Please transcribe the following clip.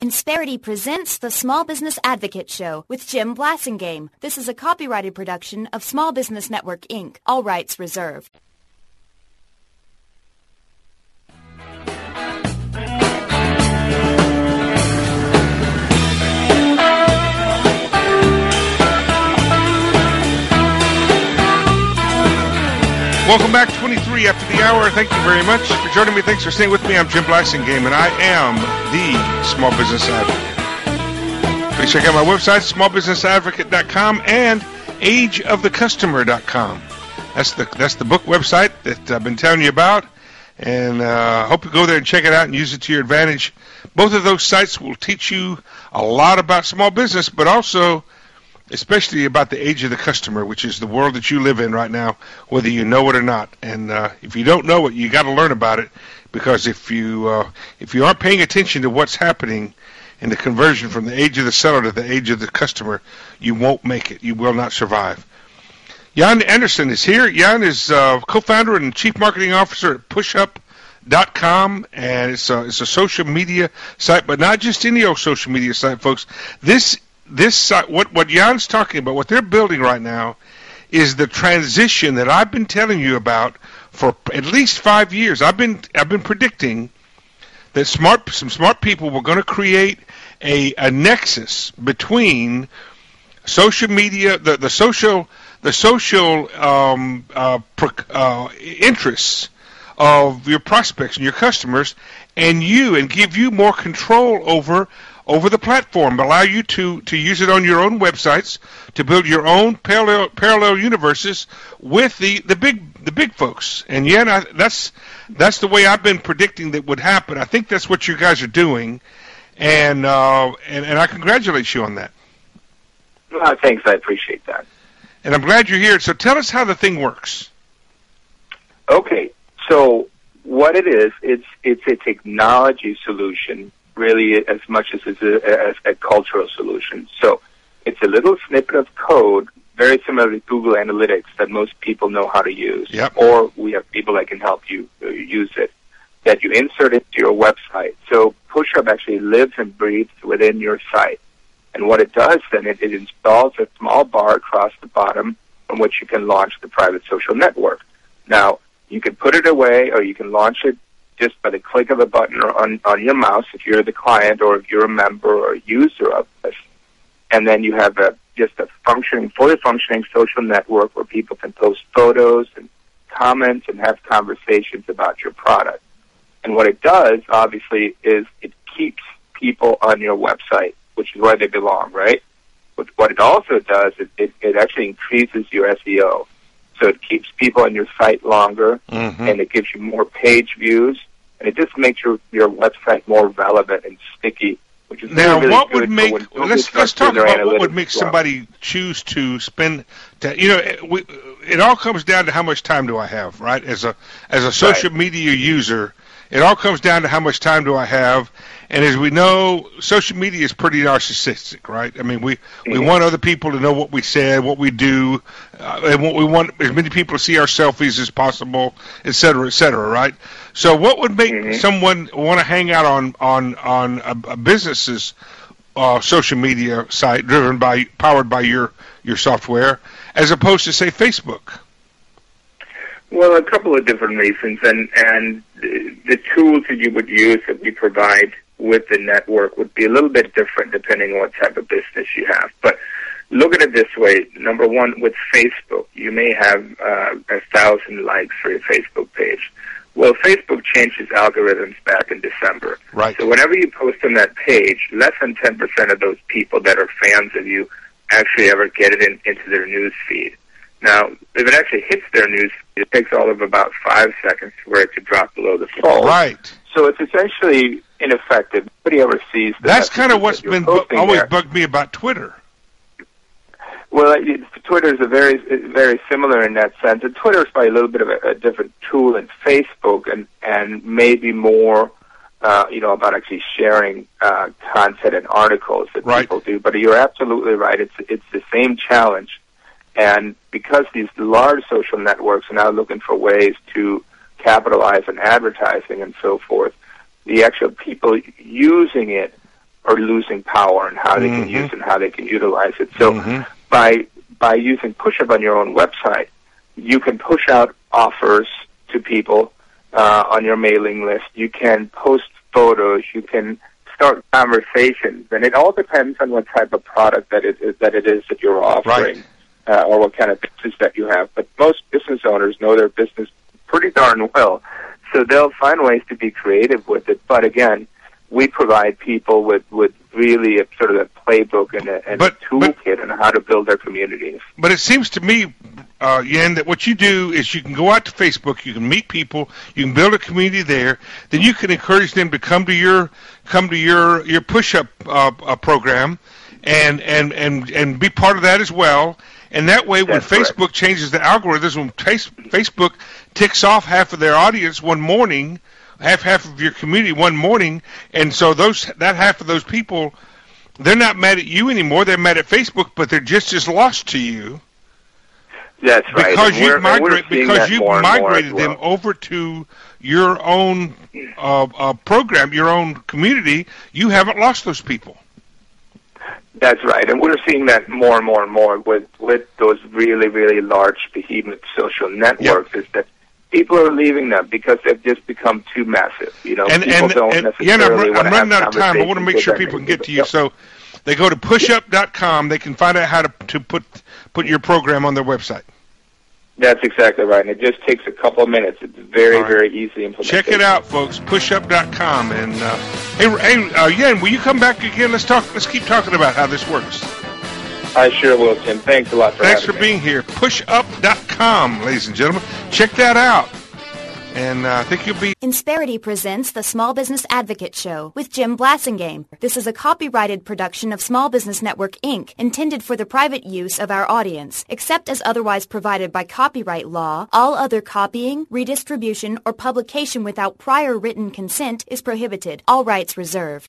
Insperity presents the Small Business Advocate Show with Jim Blasingame. This is a copyrighted production of Small Business Network, Inc. All rights reserved. Welcome back, 23 after the hour. Thank you very much for joining me. Thanks for staying with me. I'm Jim Blasingame, and I am the Small Business Advocate. Please check out my website, smallbusinessadvocate.com and ageofthecustomer.com. That's the book website that I've been telling you about, and hope you go there and check it out and use it to your advantage. Both of those sites will teach you a lot about small business, but also especially about the age of the customer, which is the world that you live in right now, whether you know it or not. And if you don't know it, you got to learn about it, because if you aren't paying attention to what's happening in the conversion from the age of the seller to the age of the customer, you won't make it. You will not survive. Jan Anderson is here. Jan is co-founder and chief marketing officer at PushUp.com, and it's a social media site, but not just any old social media site, folks. This what Jan's talking about, what they're building right now, is the transition that I've been telling you about for at least 5 years. I've been predicting that some smart people were going to create a nexus between social media, the social interests of your prospects and your customers, and give you more control over the platform, allow you to use it on your own websites, to build your own parallel universes with the big folks. And yeah, that's the way I've been predicting that would happen. I think that's what you guys are doing, and I congratulate you on that. Well, thanks, I appreciate that. And I'm glad you're here. So tell us how the thing works. Okay, so what it is, it's a technology solution, really, as much as it's a cultural solution. So it's a little snippet of code, very similar to Google Analytics, that most people know how to use. Yep. Or we have people that can help you use it, that you insert into your website. So PushUp actually lives and breathes within your site. And what it does then, it installs a small bar across the bottom from which you can launch the private social network. Now, you can put it away, or you can launch it just by the click of a button on your mouse if you're the client, or if you're a member or a user of this. And then you have just a fully functioning social network where people can post photos and comments and have conversations about your product. And what it does, obviously, is it keeps people on your website, which is where they belong, right? But what it also does is it actually increases your SEO. So it keeps people on your site longer, and it gives you more page views, and it just makes your website more relevant and sticky, which is now really what good would make let's talk about what would make somebody choose to spend. It all comes down to how much time do I have, right? As a social media user, it all comes down to how much time do I have. And as we know, social media is pretty narcissistic, right? I mean, we want other people to know what we said, what we do, and what we want as many people to see our selfies as possible, et cetera, right? So what would make someone want to hang out on a business's social media site powered by your software, as opposed to, say, Facebook? Well, a couple of different reasons, and the tools that you would use that we provide with the network would be a little bit different depending on what type of business you have. But look at it this way. Number one, with Facebook, you may have 1,000 likes for your Facebook page. Well, Facebook changed its algorithms back in December. Right. So whenever you post on that page, less than 10% of those people that are fans of you actually ever get it into their news feed. Now, if it actually hits their news feed, it takes all of about 5 seconds for it to drop below the fold. Right. So it's essentially ineffective. Nobody ever sees the That's kind of what's been always there. Bugged me about Twitter. Well, Twitter is very similar in that sense. And Twitter is probably a little bit of a different tool than Facebook, and maybe more, about actually sharing content and articles that people do. But you're absolutely right. It's the same challenge. And because these large social networks are now looking for ways to capitalize on advertising and so forth, the actual people using it are losing power and how they can use and how they can utilize it. So by using PushUp on your own website, you can push out offers to people on your mailing list. You can post photos. You can start conversations, and it all depends on what type of product that it is that you're offering, or what kind of business that you have. But most business owners know their business pretty darn well, so they'll find ways to be creative with it. But again, we provide people with really a sort of a playbook and a toolkit on how to build their communities. But it seems to me, Yen, that what you do is you can go out to Facebook, you can meet people, you can build a community there, then you can encourage them to come to your push-up program and be part of that as well. And that way, when Facebook changes the algorithms, when Facebook ticks off half of their audience one morning, half of your community one morning, and so that half of those people, they're not mad at you anymore. They're mad at Facebook, but they're just as lost to you. That's right. Because you've migrated them over to your own program, your own community. You haven't lost those people. That's right, and we're seeing that more and more and more with those really, really large behemoth social networks. Is that people are leaving them because they've just become too massive. People don't necessarily want to have conversations. I'm running out of time. I want to make sure people can get to you. So they go to pushup.com. They can find out how to put your program on their website. That's exactly right, and it just takes a couple of minutes. It's very, very easy implementation. Check it out, folks, pushup.com. And, Yen, will you come back again? Let's keep talking about how this works. I sure will, Tim. Thanks a lot for having me. Thanks for being here. Pushup.com, ladies and gentlemen. Check that out. And I think you'll be... Insperity presents the Small Business Advocate Show with Jim Blasingame. This is a copyrighted production of Small Business Network, Inc., intended for the private use of our audience. Except as otherwise provided by copyright law, all other copying, redistribution, or publication without prior written consent is prohibited. All rights reserved.